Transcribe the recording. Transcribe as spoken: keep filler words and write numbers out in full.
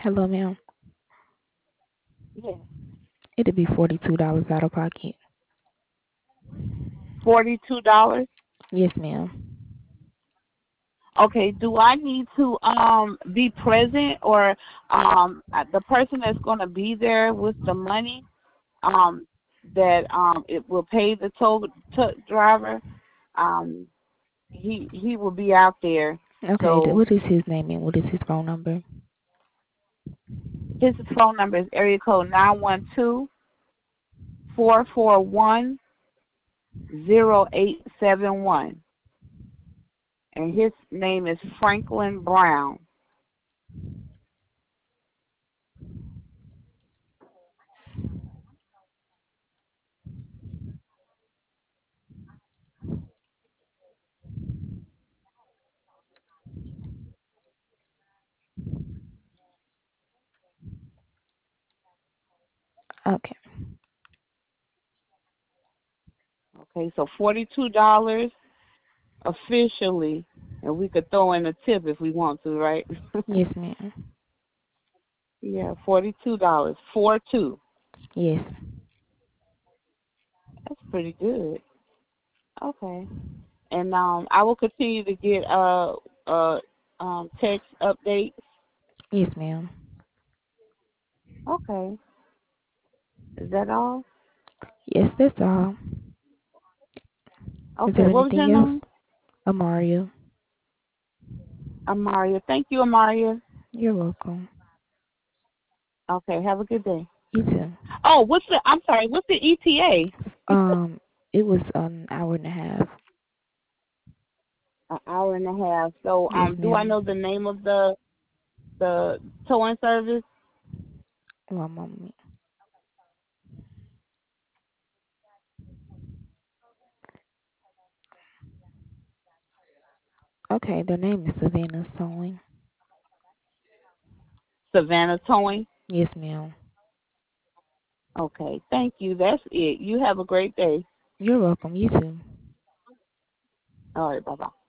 Hello, ma'am. Yeah. It'll be forty-two dollars out of pocket. Forty-two dollars. Yes, ma'am. Okay. Do I need to um be present, or um uh, the person that's going to be there with the money um that um it will pay the tow truck driver? Um, he he will be out there. Okay, th- So what is his name and what is his phone number? his phone number is area code nine one two four four one zero eight seven one, and his name is Franklin Brown. Okay. Okay, so forty-two dollars officially, and we could throw in a tip if we want to, right? Yes, ma'am. Yeah, forty-two dollars, four two. Yes. That's pretty good. Okay, and um, I will continue to get uh uh um text updates. Yes, ma'am. Okay, is that all? Yes, that's all. Is Okay, there what was your anything else? name? Amaria. Amaria. Thank you, Amaria. You're welcome. Okay, have a good day. You too. Oh, what's the? I'm sorry. What's the E T A? Um, it was an hour and a half. An hour and a half. So, Yes, um, do I ma'am. know the name of the the towing service? One moment. Okay, the name is Savannah Sewing. Savannah Towing. Yes, ma'am. Okay, thank you. That's it. You have a great day. You're welcome. You too. All right, bye bye.